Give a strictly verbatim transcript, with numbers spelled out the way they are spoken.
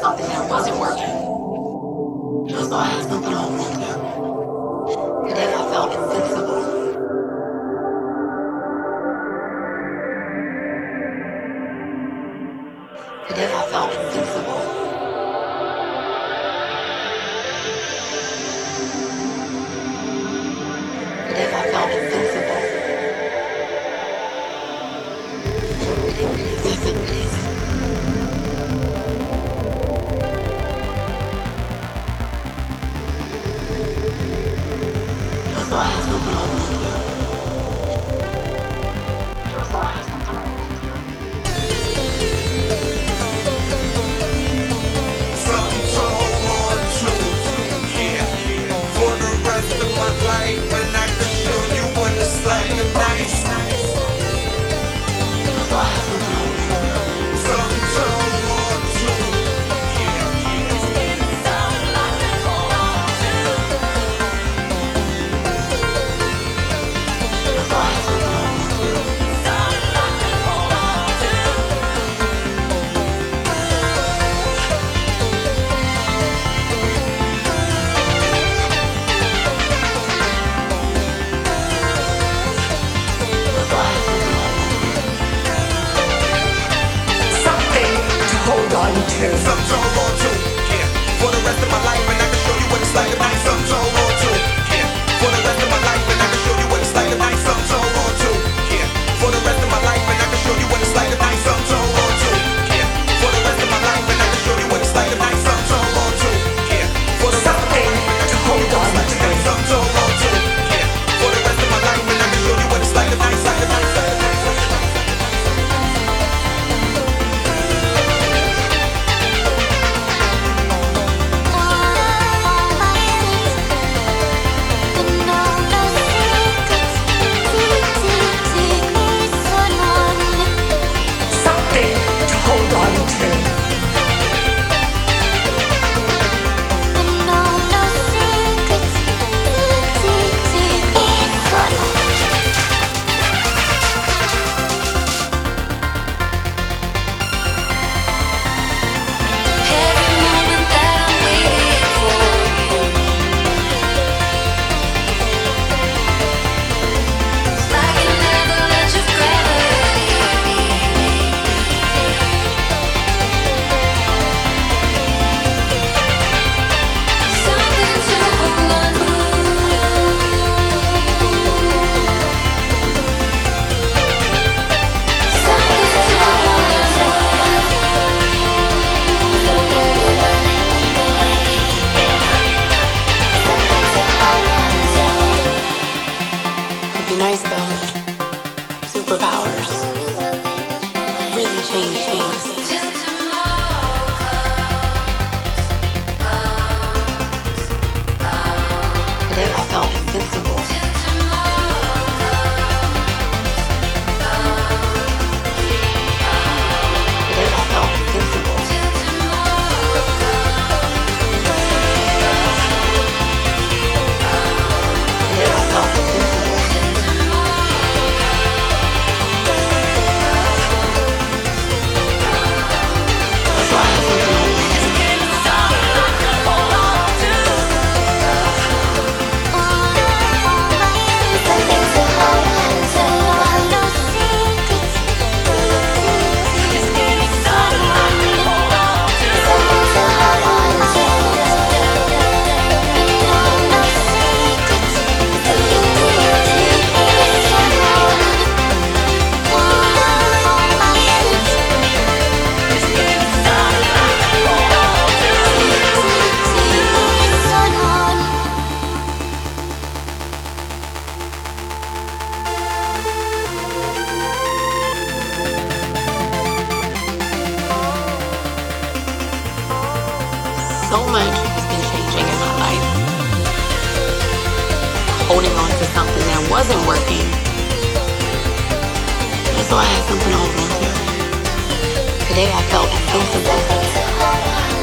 something that wasn't working. So I had something to hold on to. Today I felt invincible. Today I felt invincible. Today I felt invincible. Yes, it is. So I had something to hold on to. So I had something to hold on to. Something to hold on to, yeah. For the rest of my life, and I can show you what it's like to nice. So I had something to hold on to. Something to hold on to, yeah. Just give me something I can hold on to. So I had something to hold on to. Something I can hold on to. So I had something to hold on to. Something to hold on to. Something to hold on to, yeah. For the rest of my life, and I can show you what it's like to nice. Something to hold on to, yeah. For the rest of my life, and I can show you what it's like to nice. Something to hold on to, yeah. For the rest of my life, and I can show you what it's like to nice. Something to hold on to, yeah. For the rest of my life, and I can show you what it's like to nice. Something to hold on to, yeah. For the rest of my life, and I can show you what it's like to nice. Something to hold on to, yeah. For the rest of my life, and I can show you what it's like to nice. Like to nice, like to nice. Something to hold on to. It'd be nice though. Superpowers really change things. Today I felt invincible. Today I felt invincible. Today I felt invincible. So I had something to hold on to. So much has been changing in my life. Holding on to something that wasn't working. And so I had something to hold on to. Today I felt invincible.